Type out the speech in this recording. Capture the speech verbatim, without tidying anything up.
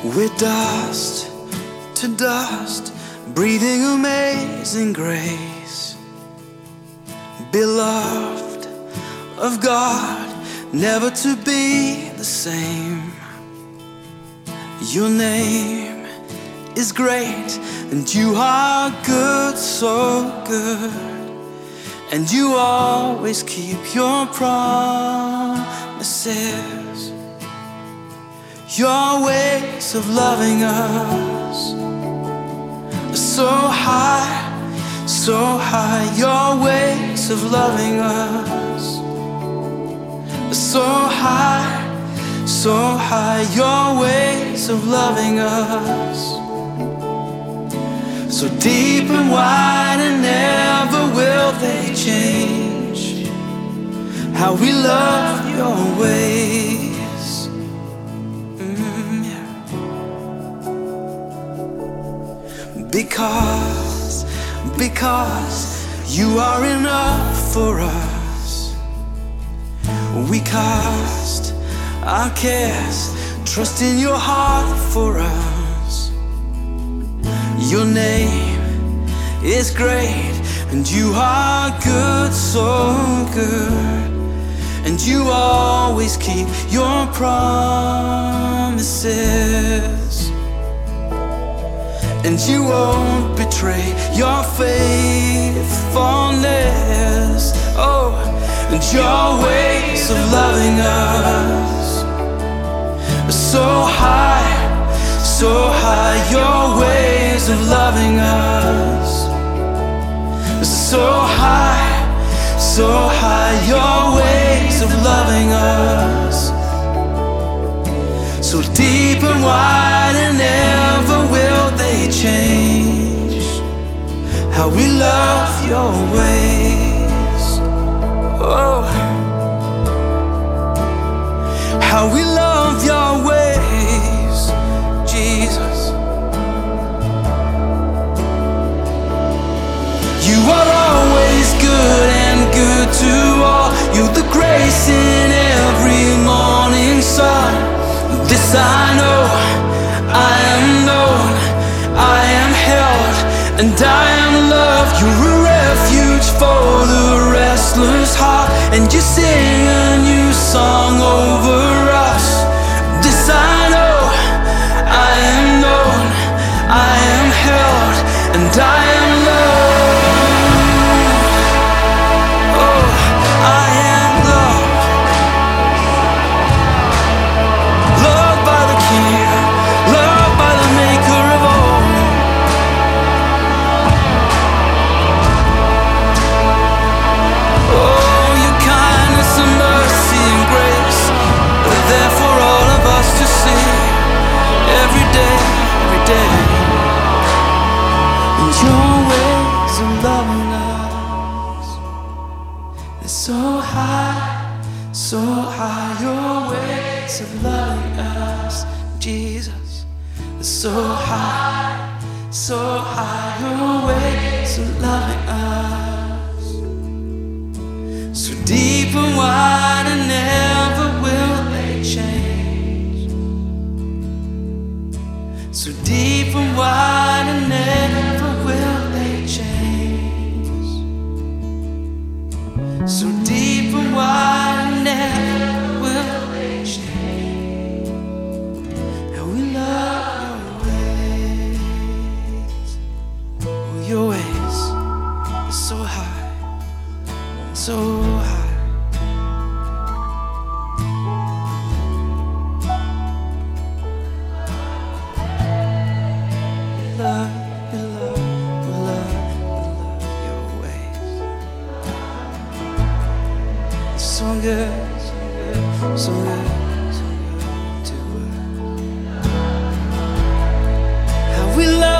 We're dust to dust, breathing amazing grace. Beloved of God, never to be the same. Your name is great, and you are good, so good. And you always keep your promises. Your ways of loving us are so high, so high. Your ways of loving us are so high, so high. Your ways of loving us so deep and wide, and never will they change. How we love your ways. Mm, yeah. Because, because you are enough for us. We cast our cares, trust in your heart for us. Your name is great, and you are good, so good. And you always keep your promises. And you won't betray your faithfulness. Oh, and your ways of loving us are so high, so high. Your ways of loving us are so high, so high. Your ways of loving us so deep and wide, and never will they change. How we love your ways. Oh, how we love your ways, Jesus. You are always good and good to all. You're the grace in every morning sun. This I know, I am known, I am held, and I am loved. You're a refuge for the restless heart, and you sing a new song over us. This I know, I am known, I am held, and I am loved. Oh, I am loved. Loved by the King, loved by the Maker of all. Oh, your kindness and mercy and grace are there for all of us to see every day, every day. And your ways of loving us is so high, so high. Your ways of loving us, Jesus, is so high, so high. Your ways of loving us so deep and wide, and never will they change. So deep and wide, and never will they change. So deep and wide, and never will they change. How we love your ways. Oh, your ways are so high, so high. We love, we love, we love, we love your ways. It's so good, so good, so good, so good to us. How we love